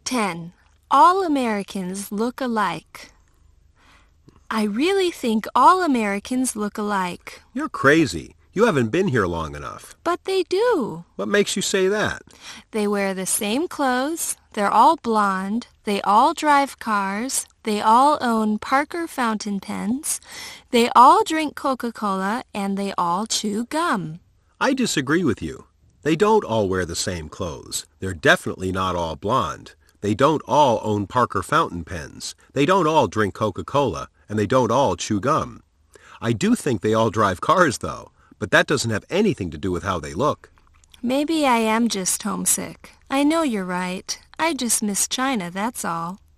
10. All Americans look alike. I really think all Americans look alike. You're crazy. You haven't been here long enough. But they do. What makes you say that? They wear the same clothes. They're all blonde. They all drive cars. They all own Parker fountain pens. They all drink Coca-Cola, and they all chew gum. I disagree with you. They don't all wear the same clothes. They're definitely not all blonde. They don't all own Parker fountain pens. They don't all drink Coca-Cola, and they don't all chew gum. I do think they all drive cars, though, but that doesn't have anything to do with how they look. Maybe I am just homesick. I know you're right. I just miss China, that's all.